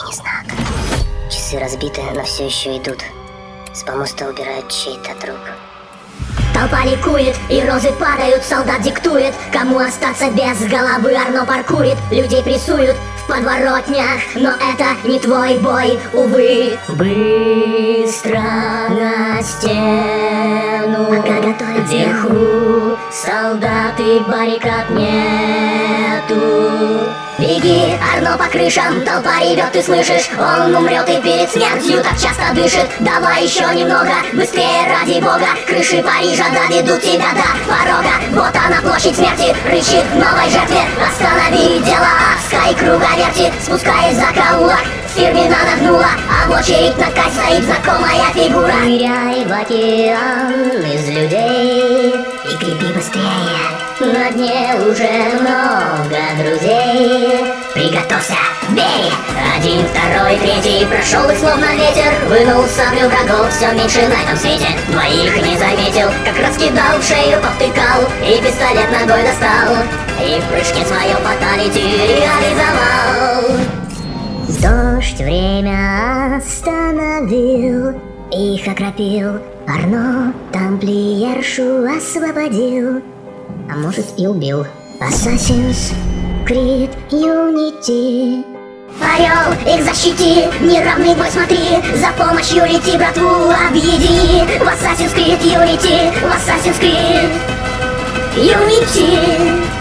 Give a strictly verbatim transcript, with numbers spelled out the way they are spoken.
синий знак. Часы разбиты, но все еще идут. С помоста убирают чей-то труп. Толпа ликует, и розы падают, солдат диктует, кому остаться без головы. Арно паркурит, людей прессуют в подворотнях, но это не твой бой, увы. Быстро на стену, пока готовят вверху, солдаты, баррикад нету. Беги, Арно, по крышам, толпа ревет, ты слышишь? Он умрет и перед смертью так часто дышит. Давай еще немного, быстрее, ради бога. Крыши Парижа доведут тебя до порога. Вот она, площадь смерти, рычит в новой жертве. Останови дело адское и круговерти. Спускаясь за закоулок, фирменно нагнула, а в очередь на ткань стоит знакомая фигура. Ныряй в океан из людей и греби быстрее. На дне уже много друзей. Приготовься, бей! Один, второй, третий прошел их словно ветер. Вынул саблю врагов, все меньше на этом свете. Двоих не заметил, как раскидал, в шею повтыкал и пистолет ногой достал. И в прыжке свое фаталити реализовал. Дождь время остановил, их окропил. Арно тамплиершу освободил, а может и убил. Assassin's Creed Unity. Орел, их защити, неравный бой смотри, за помощью лети, братву объедини. В Assassin's Creed Unity, в Assassin's Creed Unity.